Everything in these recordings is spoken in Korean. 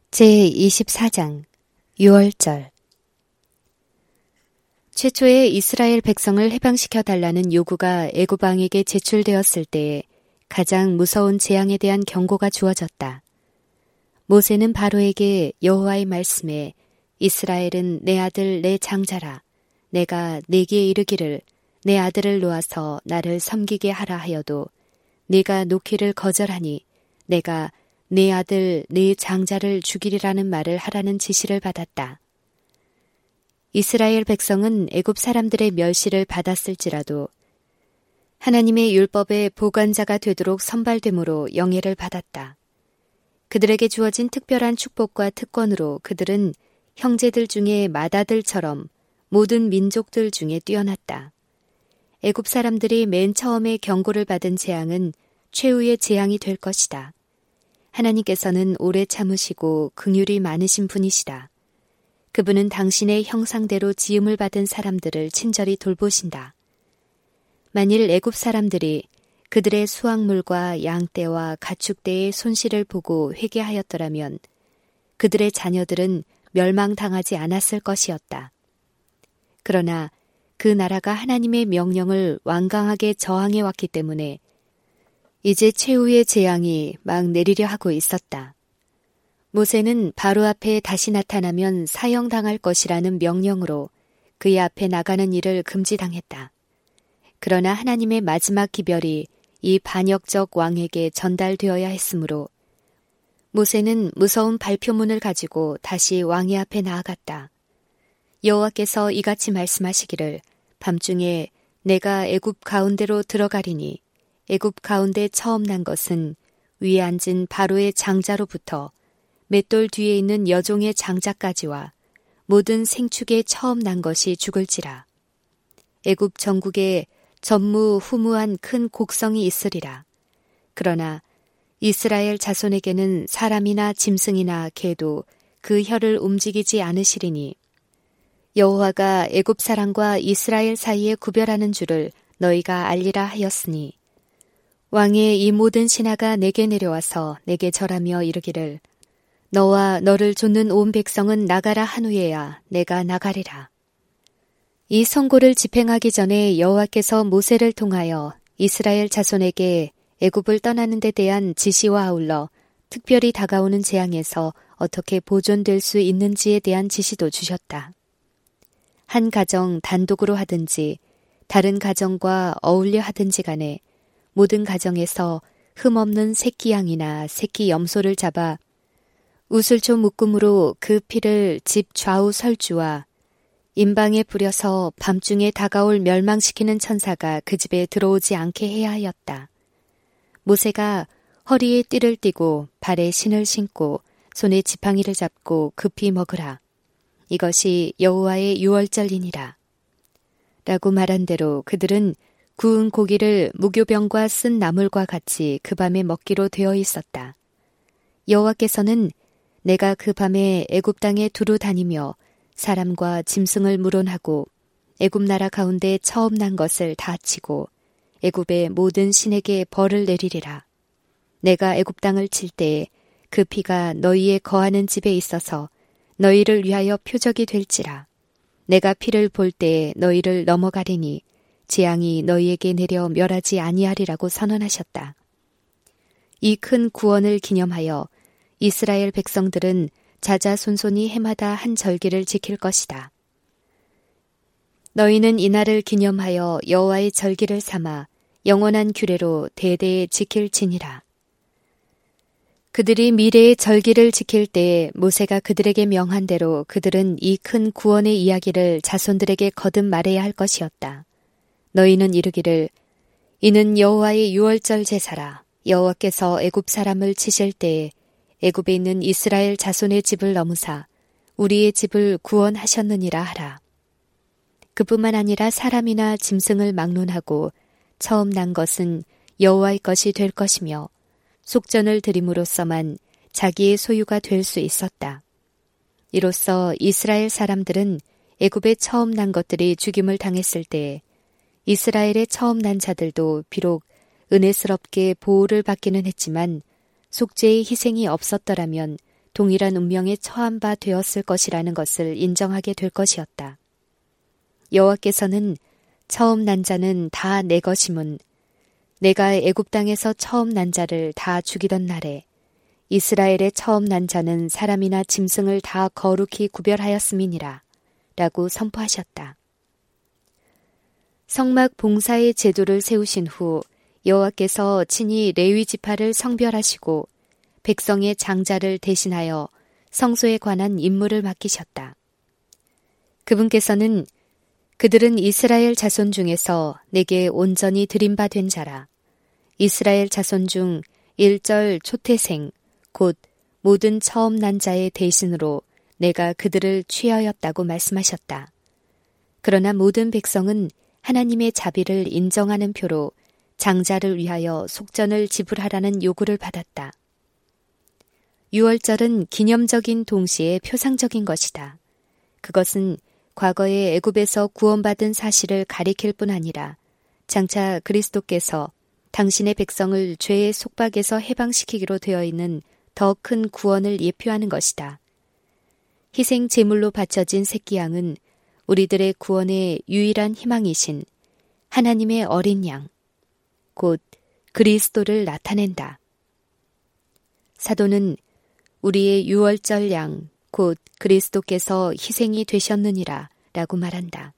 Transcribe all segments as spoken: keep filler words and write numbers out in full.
제이십사 장 유월절. 최초의 이스라엘 백성을 해방시켜 달라는 요구가 애굽 왕에게 제출되었을 때에 가장 무서운 재앙에 대한 경고가 주어졌다. 모세는 바로에게 여호와의 말씀에 이스라엘은 내 아들 내 장자라 내가 네게 이르기를 내 아들을 놓아서 나를 섬기게 하라 하여도 네가 놓기를 거절하니 내가 내 아들 내 장자를 죽이리라는 말을 하라는 지시를 받았다. 이스라엘 백성은 애굽 사람들의 멸시를 받았을지라도 하나님의 율법의 보관자가 되도록 선발됨으로 영예를 받았다. 그들에게 주어진 특별한 축복과 특권으로 그들은 형제들 중에 맏아들처럼 모든 민족들 중에 뛰어났다. 애굽 사람들이 맨 처음에 경고를 받은 재앙은 최후의 재앙이 될 것이다. 하나님께서는 오래 참으시고 긍휼이 많으신 분이시다. 그분은 당신의 형상대로 지음을 받은 사람들을 친절히 돌보신다. 만일 애굽 사람들이 그들의 수확물과 양떼와 가축대의 손실을 보고 회개하였더라면 그들의 자녀들은 멸망당하지 않았을 것이었다. 그러나 그 나라가 하나님의 명령을 완강하게 저항해 왔기 때문에 이제 최후의 재앙이 막 내리려 하고 있었다. 모세는 바로 앞에 다시 나타나면 사형당할 것이라는 명령으로 그의 앞에 나가는 일을 금지당했다. 그러나 하나님의 마지막 기별이 이 반역적 왕에게 전달되어야 했으므로 모세는 무서운 발표문을 가지고 다시 왕의 앞에 나아갔다. 여호와께서 이같이 말씀하시기를 밤중에 내가 애굽 가운데로 들어가리니 애굽 가운데 처음 난 것은 위에 앉은 바로의 장자로부터 맷돌 뒤에 있는 여종의 장자까지와 모든 생축에 처음 난 것이 죽을지라. 애굽 전국에 전무후무한 큰 곡성이 있으리라. 그러나 이스라엘 자손에게는 사람이나 짐승이나 개도 그 혀를 움직이지 않으시리니 여호와가 애굽 사람과 이스라엘 사이에 구별하는 줄을 너희가 알리라 하였으니 왕의 이 모든 신하가 내게 내려와서 내게 절하며 이르기를 너와 너를 좇는 온 백성은 나가라 한 후에야 내가 나가리라. 이 선고를 집행하기 전에 여호와께서 모세를 통하여 이스라엘 자손에게 애굽을 떠나는 데 대한 지시와 아울러 특별히 다가오는 재앙에서 어떻게 보존될 수 있는지에 대한 지시도 주셨다. 한 가정 단독으로 하든지 다른 가정과 어울려 하든지 간에 모든 가정에서 흠없는 새끼 양이나 새끼 염소를 잡아 우슬초 묶음으로 그 피를 집 좌우 설주와 임방에 뿌려서 밤중에 다가올 멸망시키는 천사가 그 집에 들어오지 않게 해야 하였다. 모세가 허리에 띠를 띠고 발에 신을 신고 손에 지팡이를 잡고 급히 먹으라. 이것이 여호와의 유월절이니라. 라고 말한 대로 그들은 구운 고기를 무교병과 쓴 나물과 같이 그 밤에 먹기로 되어 있었다. 여호와께서는 내가 그 밤에 애굽 땅에 두루 다니며 사람과 짐승을 물론하고 애굽 나라 가운데 처음 난 것을 다 치고 애굽의 모든 신에게 벌을 내리리라. 내가 애굽 땅을 칠 때에 그 피가 너희의 거하는 집에 있어서 너희를 위하여 표적이 될지라. 내가 피를 볼 때에 너희를 넘어가리니 재앙이 너희에게 내려 멸하지 아니하리라고 선언하셨다. 이 큰 구원을 기념하여 이스라엘 백성들은 자자손손이 해마다 한 절기를 지킬 것이다. 너희는 이날을 기념하여 여호와의 절기를 삼아 영원한 규례로 대대에 지킬지니라. 그들이 미래의 절기를 지킬 때에 모세가 그들에게 명한 대로 그들은 이 큰 구원의 이야기를 자손들에게 거듭 말해야 할 것이었다. 너희는 이르기를 이는 여호와의 유월절 제사라. 여호와께서 애굽 사람을 치실 때에 애굽에 있는 이스라엘 자손의 집을 넘으사 우리의 집을 구원하셨느니라 하라. 그뿐만 아니라 사람이나 짐승을 막론하고 처음 난 것은 여호와의 것이 될 것이며 속전을 드림으로써만 자기의 소유가 될 수 있었다. 이로써 이스라엘 사람들은 애굽에 처음 난 것들이 죽임을 당했을 때에 이스라엘의 처음 난 자들도 비록 은혜스럽게 보호를 받기는 했지만 속죄의 희생이 없었더라면 동일한 운명에 처한 바 되었을 것이라는 것을 인정하게 될 것이었다. 여호와께서는 처음 난 자는 다 내 것임은 내가 애굽 땅에서 처음 난 자를 다 죽이던 날에 이스라엘의 처음 난 자는 사람이나 짐승을 다 거룩히 구별하였음이니라 라고 선포하셨다. 성막 봉사의 제도를 세우신 후 여호와께서 친히 레위 지파를 성별하시고 백성의 장자를 대신하여 성소에 관한 임무를 맡기셨다. 그분께서는 그들은 이스라엘 자손 중에서 내게 온전히 드림받은 자라. 이스라엘 자손 중 일절 초태생 곧 모든 처음 난 자의 대신으로 내가 그들을 취하였다고 말씀하셨다. 그러나 모든 백성은 하나님의 자비를 인정하는 표로 장자를 위하여 속전을 지불하라는 요구를 받았다. 유월절은 기념적인 동시에 표상적인 것이다. 그것은 과거에 애굽에서 구원받은 사실을 가리킬 뿐 아니라 장차 그리스도께서 당신의 백성을 죄의 속박에서 해방시키기로 되어 있는 더 큰 구원을 예표하는 것이다. 희생 제물로 바쳐진 새끼양은 우리들의 구원의 유일한 희망이신 하나님의 어린 양, 곧 그리스도를 나타낸다. 사도는 우리의 유월절 양, 곧 그리스도께서 희생이 되셨느니라 라고 말한다.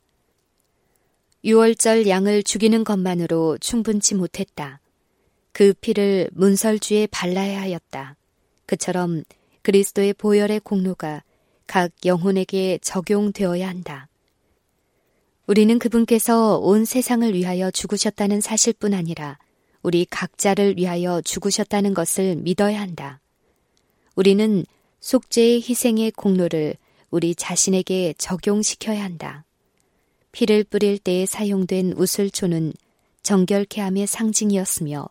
유월절 양을 죽이는 것만으로 충분치 못했다. 그 피를 문설주에 발라야 하였다. 그처럼 그리스도의 보혈의 공로가 각 영혼에게 적용되어야 한다. 우리는 그분께서 온 세상을 위하여 죽으셨다는 사실뿐 아니라 우리 각자를 위하여 죽으셨다는 것을 믿어야 한다. 우리는 속죄의 희생의 공로를 우리 자신에게 적용시켜야 한다. 피를 뿌릴 때에 사용된 우슬초는 정결케 함의 상징이었으며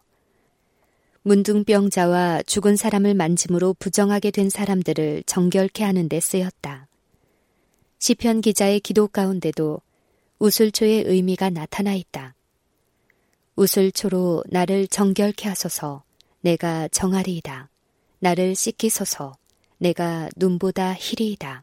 문둥병자와 죽은 사람을 만짐으로 부정하게 된 사람들을 정결케 하는 데 쓰였다. 시편 기자의 기도 가운데도 우슬초의 의미가 나타나 있다. 우슬초로 나를 정결케 하소서, 내가 정하리이다. 나를 씻기소서, 내가 눈보다 희리이다.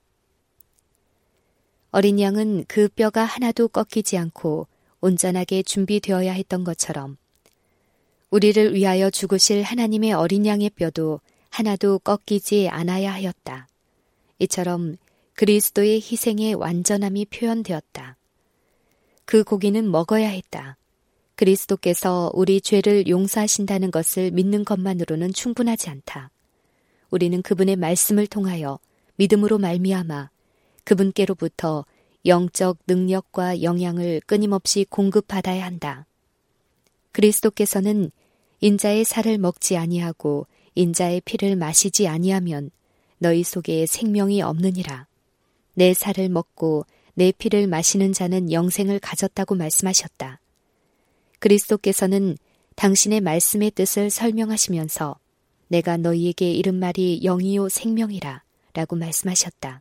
어린 양은 그 뼈가 하나도 꺾이지 않고 온전하게 준비되어야 했던 것처럼 우리를 위하여 죽으실 하나님의 어린 양의 뼈도 하나도 꺾이지 않아야 하였다. 이처럼 그리스도의 희생의 완전함이 표현되었다. 그 고기는 먹어야 했다. 그리스도께서 우리 죄를 용서하신다는 것을 믿는 것만으로는 충분하지 않다. 우리는 그분의 말씀을 통하여 믿음으로 말미암아 그분께로부터 영적 능력과 영향을 끊임없이 공급받아야 한다. 그리스도께서는 인자의 살을 먹지 아니하고 인자의 피를 마시지 아니하면 너희 속에 생명이 없느니라. 내 살을 먹고 내 피를 마시는 자는 영생을 가졌다고 말씀하셨다. 그리스도께서는 당신의 말씀의 뜻을 설명하시면서 내가 너희에게 이른 말이 영이요 생명이라 라고 말씀하셨다.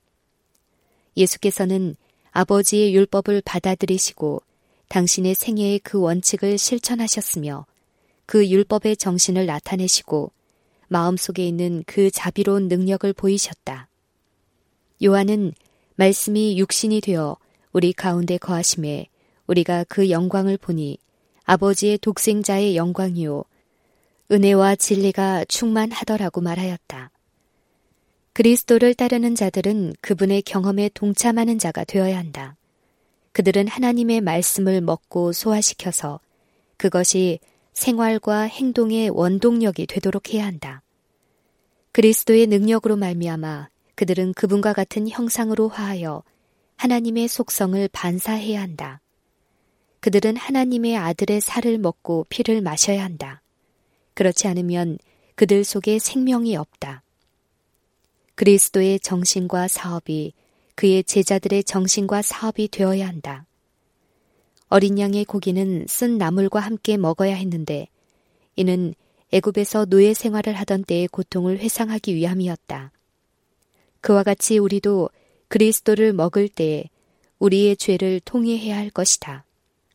예수께서는 아버지의 율법을 받아들이시고 당신의 생애의 그 원칙을 실천하셨으며 그 율법의 정신을 나타내시고 마음속에 있는 그 자비로운 능력을 보이셨다. 요한은 말씀이 육신이 되어 우리 가운데 거하심에 우리가 그 영광을 보니 아버지의 독생자의 영광이요 은혜와 진리가 충만하더라고 말하였다. 그리스도를 따르는 자들은 그분의 경험에 동참하는 자가 되어야 한다. 그들은 하나님의 말씀을 먹고 소화시켜서 그것이 생활과 행동의 원동력이 되도록 해야 한다. 그리스도의 능력으로 말미암아 그들은 그분과 같은 형상으로 화하여 하나님의 속성을 반사해야 한다. 그들은 하나님의 아들의 살을 먹고 피를 마셔야 한다. 그렇지 않으면 그들 속에 생명이 없다. 그리스도의 정신과 사업이 그의 제자들의 정신과 사업이 되어야 한다. 어린 양의 고기는 쓴 나물과 함께 먹어야 했는데 이는 애굽에서 노예 생활을 하던 때의 고통을 회상하기 위함이었다. 그와 같이 우리도 그리스도를 먹을 때에 우리의 죄를 통회해야 할 것이다.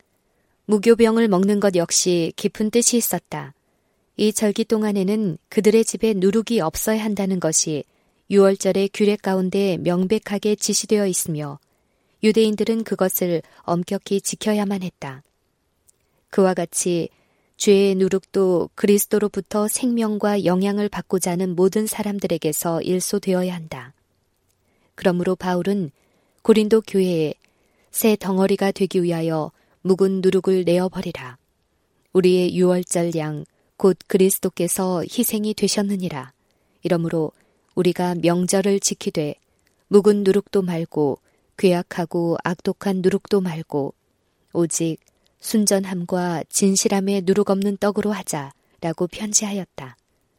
무교병을 먹는 것 역시 깊은 뜻이 있었다. 이 절기 동안에는 그들의 집에 누룩이 없어야 한다는 것이 유월절의 규례 가운데 명백하게 지시되어 있으며 유대인들은 그것을 엄격히 지켜야만 했다. 그와 같이 죄의 누룩도 그리스도로부터 생명과 영향을 받고자 하는 모든 사람들에게서 일소되어야 한다. 그러므로 바울은 고린도 교회에 새 덩어리가 되기 위하여 묵은 누룩을 내어버리라. 우리의 유월절 양 곧 그리스도께서 희생이 되셨느니라. 이러므로 우리가 명절을 지키되 묵은 누룩도 말고 괴악하고 악독한 누룩도 말고 오직 순전함과 진실함의 누룩 없는 떡으로 하자라고 편지하였다.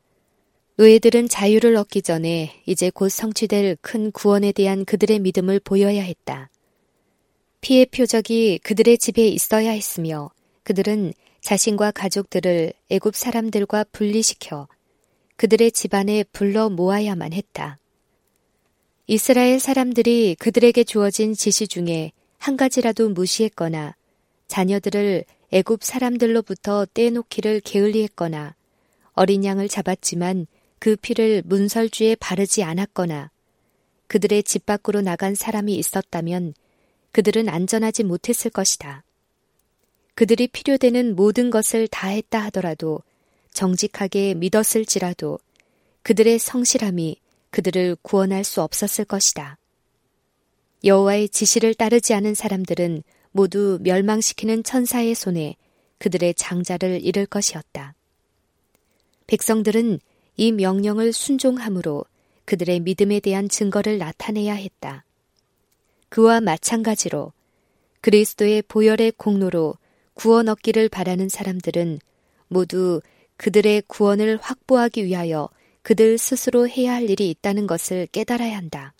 노예들은 자유를 얻기 전에 이제 곧 성취될 큰 구원에 대한 그들의 믿음을 보여야 했다. 피의 표적이 그들의 집에 있어야 했으며 그들은 자신과 가족들을 애굽 사람들과 분리시켜 그들의 집안에 불러 모아야만 했다. 이스라엘 사람들이 그들에게 주어진 지시 중에 한 가지라도 무시했거나 자녀들을 애굽 사람들로부터 떼놓기를 게을리했거나 어린 양을 잡았지만 그 피를 문설주에 바르지 않았거나 그들의 집 밖으로 나간 사람이 있었다면 그들은 안전하지 못했을 것이다. 그들이 필요되는 모든 것을 다 했다 하더라도 정직하게 믿었을지라도 그들의 성실함이 그들을 구원할 수 없었을 것이다. 여호와의 지시를 따르지 않은 사람들은 모두 멸망시키는 천사의 손에 그들의 장자를 잃을 것이었다. 백성들은 이 명령을 순종함으로 그들의 믿음에 대한 증거를 나타내야 했다. 그와 마찬가지로 그리스도의 보혈의 공로로 구원 얻기를 바라는 사람들은 모두 그들의 구원을 확보하기 위하여 그들 스스로 해야 할 일이 있다는 것을 깨달아야 한다.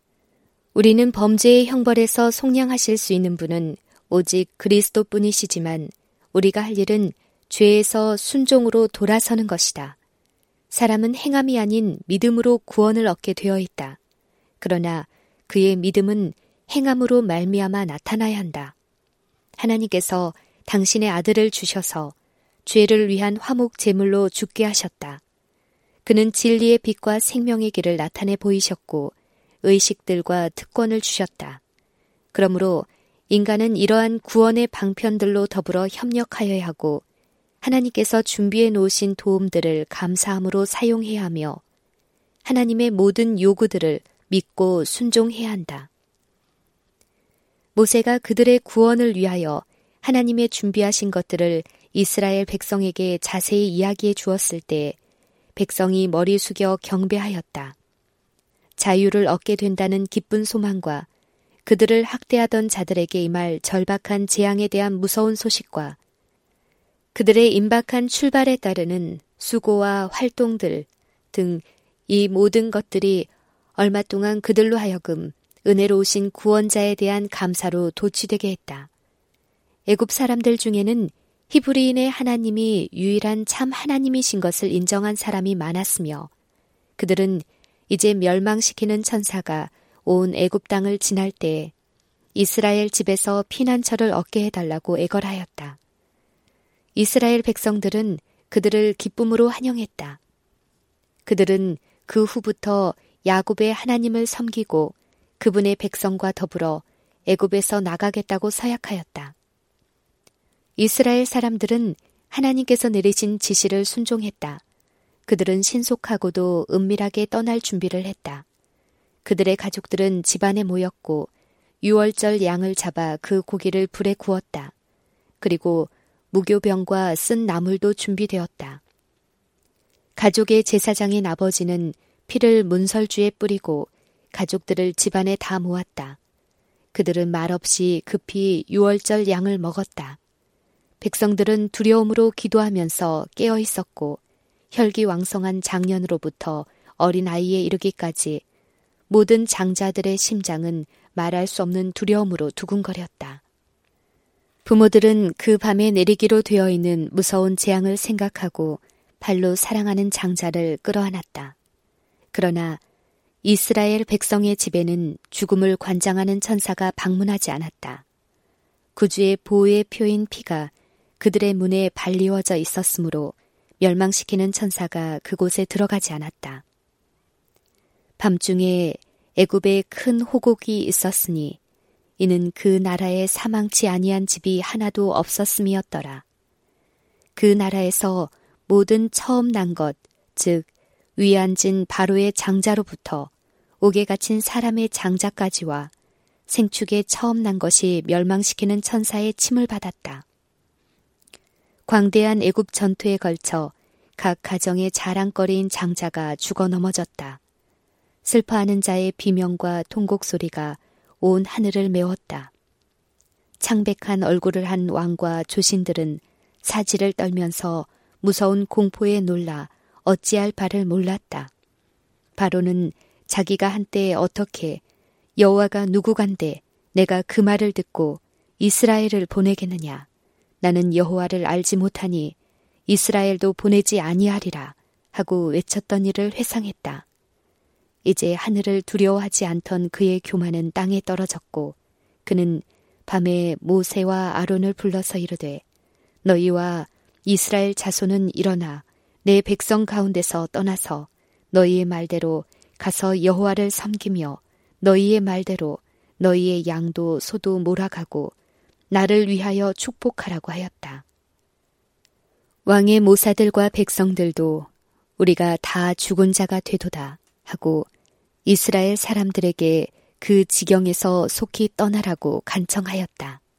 우리는 범죄의 형벌에서 속량하실 수 있는 분은 오직 그리스도뿐이시지만 우리가 할 일은 죄에서 순종으로 돌아서는 것이다. 사람은 행함이 아닌 믿음으로 구원을 얻게 되어 있다. 그러나 그의 믿음은 행함으로 말미암아 나타나야 한다. 하나님께서 당신의 아들을 주셔서 죄를 위한 화목 제물로 죽게 하셨다. 그는 진리의 빛과 생명의 길을 나타내 보이셨고 의식들과 특권을 주셨다. 그러므로 인간은 이러한 구원의 방편들로 더불어 협력하여야 하고 하나님께서 준비해 놓으신 도움들을 감사함으로 사용해야 하며 하나님의 모든 요구들을 믿고 순종해야 한다. 모세가 그들의 구원을 위하여 하나님의 준비하신 것들을 이스라엘 백성에게 자세히 이야기해 주었을 때 백성이 머리 숙여 경배하였다. 자유를 얻게 된다는 기쁜 소망과 그들을 학대하던 자들에게 임할 절박한 재앙에 대한 무서운 소식과 그들의 임박한 출발에 따르는 수고와 활동들 등 이 모든 것들이 얼마 동안 그들로 하여금 은혜로우신 구원자에 대한 감사로 도취되게 했다. 애굽 사람들 중에는 히브리인의 하나님이 유일한 참 하나님이신 것을 인정한 사람이 많았으며 그들은 이제 멸망시키는 천사가 온 애굽 땅을 지날 때 이스라엘 집에서 피난처를 얻게 해달라고 애걸하였다. 이스라엘 백성들은 그들을 기쁨으로 환영했다. 그들은 그 후부터 야곱의 하나님을 섬기고 그분의 백성과 더불어 애굽에서 나가겠다고 서약하였다. 이스라엘 사람들은 하나님께서 내리신 지시를 순종했다. 그들은 신속하고도 은밀하게 떠날 준비를 했다. 그들의 가족들은 집안에 모였고 유월절 양을 잡아 그 고기를 불에 구웠다. 그리고 무교병과 쓴 나물도 준비되었다. 가족의 제사장인 아버지는 피를 문설주에 뿌리고 가족들을 집안에 다 모았다. 그들은 말없이 급히 유월절 양을 먹었다. 백성들은 두려움으로 기도하면서 깨어 있었고 혈기왕성한 장년으로부터 어린아이에 이르기까지 모든 장자들의 심장은 말할 수 없는 두려움으로 두근거렸다. 부모들은 그 밤에 내리기로 되어 있는 무서운 재앙을 생각하고 발로 사랑하는 장자를 끌어안았다. 그러나 이스라엘 백성의 집에는 죽음을 관장하는 천사가 방문하지 않았다. 구주의 보호의 표인 피가 그들의 문에 발리워져 있었으므로 멸망시키는 천사가 그곳에 들어가지 않았다. 밤중에 애굽에 큰 호곡이 있었으니 이는 그 나라에 사망치 아니한 집이 하나도 없었음이었더라. 그 나라에서 모든 처음 난 것, 즉 위에 앉은 바로의 장자로부터 옥에 갇힌 사람의 장자까지와 생축에 처음 난 것이 멸망시키는 천사의 침을 받았다. 광대한 애굽 전투에 걸쳐 각 가정의 자랑거리인 장자가 죽어 넘어졌다. 슬퍼하는 자의 비명과 통곡 소리가 온 하늘을 메웠다. 창백한 얼굴을 한 왕과 조신들은 사지를 떨면서 무서운 공포에 놀라 어찌할 바를 몰랐다. 바로는 자기가 한때 어떻게 여호와가 누구간데 내가 그 말을 듣고 이스라엘을 보내겠느냐. 나는 여호와를 알지 못하니 이스라엘도 보내지 아니하리라 하고 외쳤던 일을 회상했다. 이제 하늘을 두려워하지 않던 그의 교만은 땅에 떨어졌고 그는 밤에 모세와 아론을 불러서 이르되 너희와 이스라엘 자손은 일어나 내 백성 가운데서 떠나서 너희의 말대로 가서 여호와를 섬기며 너희의 말대로 너희의 양도 소도 몰아가고 나를 위하여 축복하라고 하였다. 왕의 모사들과 백성들도 우리가 다 죽은 자가 되도다 하고 이스라엘 사람들에게 그 지경에서 속히 떠나라고 간청하였다.